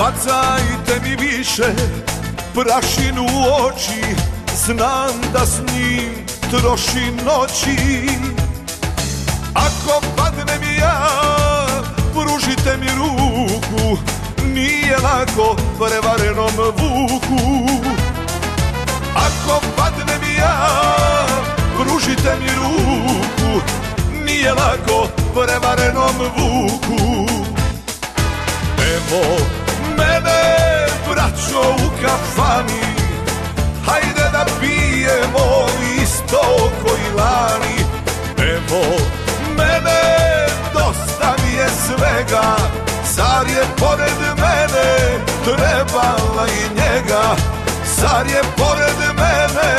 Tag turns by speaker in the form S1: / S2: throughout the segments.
S1: bacajte mi više prašinu u oči, znam da s njim troši noći. Ako padnem i ja, pružite mi ruku, nije lako prevarenom vuku. Ako padnem i ja, pružite mi ruku, nije lako prevarenom vuku. Evo mene, braćo, u kafani, hajde da pijemo isto koji lani. Evo mene, dosta mi je svega, zar je pored mene trebala i njega? Zar je pored mene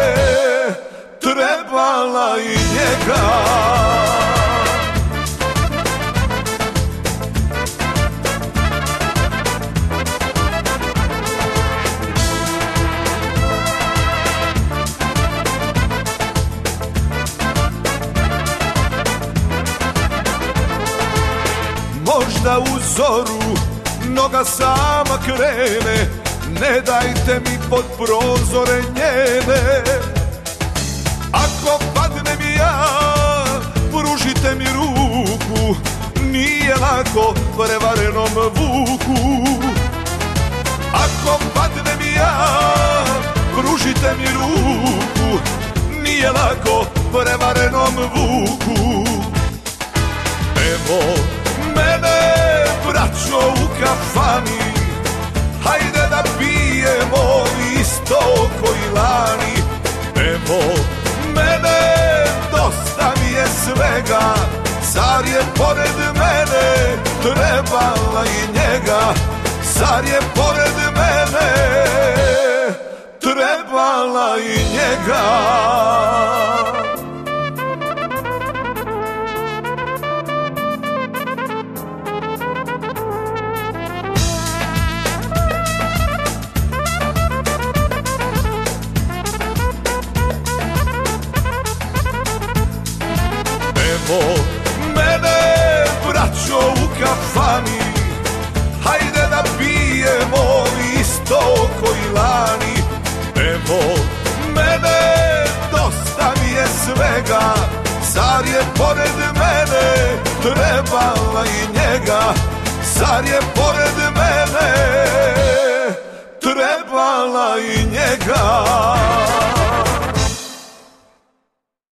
S1: trebala i njega? Možda u zoru noga sama krene, ne dajte mi pod prozore njene. Ako padnem i ja, pružite mi ruku, nije lako prevarenom vuku. Ako padnem i ja, pružite mi ruku, nije lako prevarenom vuku. Evo mene, braćo, u kafani, hajde da pijemo isto koji lani. Evo mene, dosta mi je svega, zar je pored mene trebala i njega? Zar je pored mene trebala i njega? Evo mene, braćo, u kafani, hajde da pijemo isto koji lani. Evo mene, dosta mi je svega, zar je pored mene trebala i njega? Zar je pored mene trebala i njega?